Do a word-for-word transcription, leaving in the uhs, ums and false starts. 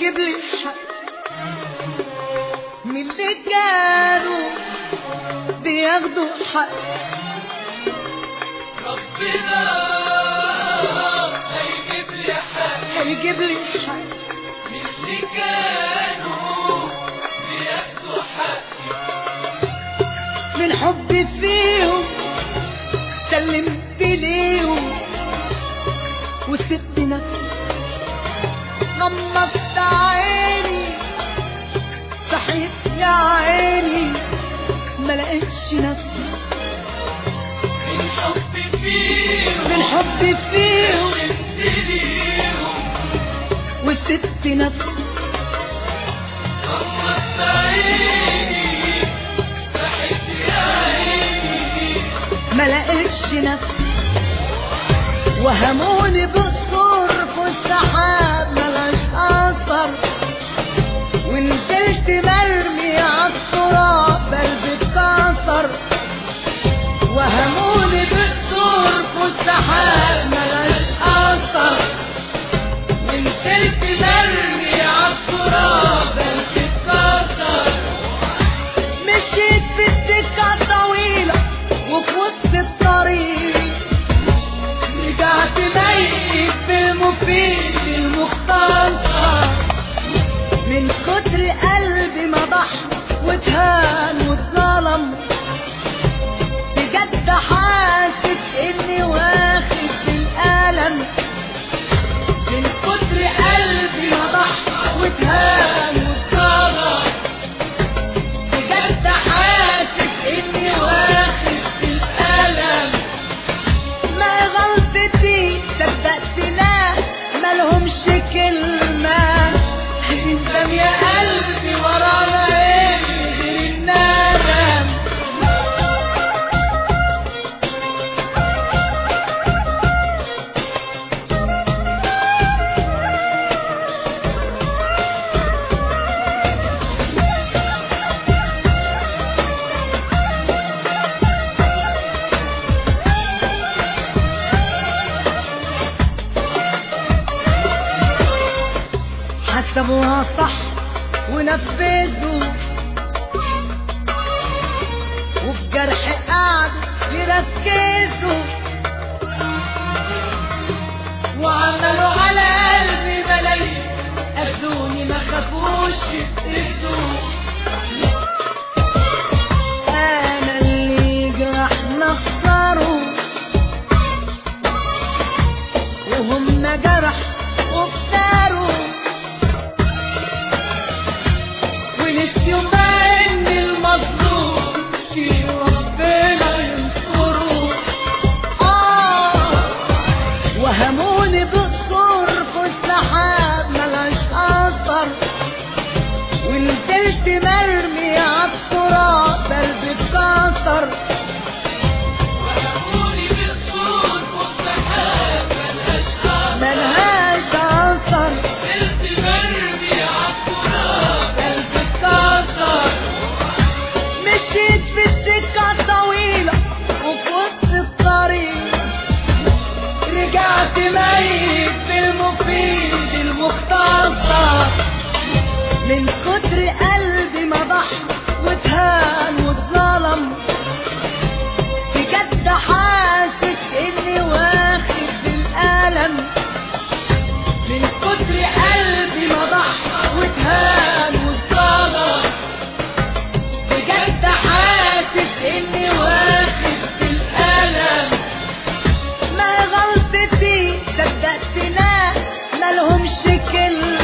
هيجيب لي حق من اللي كانوا بياخدوا حق. ربنا هيجيب لي حق هيجيب لي حق من اللي كانوا بياخدوا حقي. من حبي فيهم سلمت ليهم وسبت نفسي غمضت عيني صحيت يا عيني ما لقيتش نفسي. من حبي فيهم من حبي فيهم سلمت ليهم وسبت نفسي غمضت عيني صحيت يا عيني ما لقيتش نفسي. وهموني بالصور في السحاب ملهاش اثر ونزلت مرمي عالتراب قلبي اتكسر. وهموني بالصور في السحاب ملهاش اثر ونزلت مرمي عالتراب قلبي اتكسر. مشيت في السكة طويلة وفي وسط الطريق رجعت ميت بالمفيد المختصر. من كتر قلبي ما ضحى واتهان واتظلم بجد حاسس اني واخد بالألم. من كتر قلبي ما ضحى واتهان واتظلم بجد حاسس اني واخد بالألم. ما غلطتي صدقت ناس مالهمش كلمة هتندم يا قلبي ورانا ايه غير الندم. حسبوها صح ونفذوا وفي جرح قعدوا يركزوا وعملوا على قلبي ملايين أذوني ما خافوش يتأذوا. أنا اللي جرحنا خسروا وهم جرح وافتروا ونسيوا بقى إن المظلوم في ربنا ينصره. آه وهموني بالصور في السحاب ملهاش أثر ونزلت مرمي عالتراب قلبي اتكسر. وهموني بالصور والسحاب ملهاش أثر ملهاش أثر نزلت مرمي عالتراب قلبي اتكسر. مشيت في السكة طويلة وفي وسط الطريق رجعت ميت بالمفيد المختصر. من كتر قلبي ما ضحى واتهان واتظلم بجد حاسس اني واخد بالألم. من كتر قلبي ما ضحى واتهان واتظلم بجد حاسس اني واخد بالألم. ما غلطتي صدقت ناس مالهمش كلمة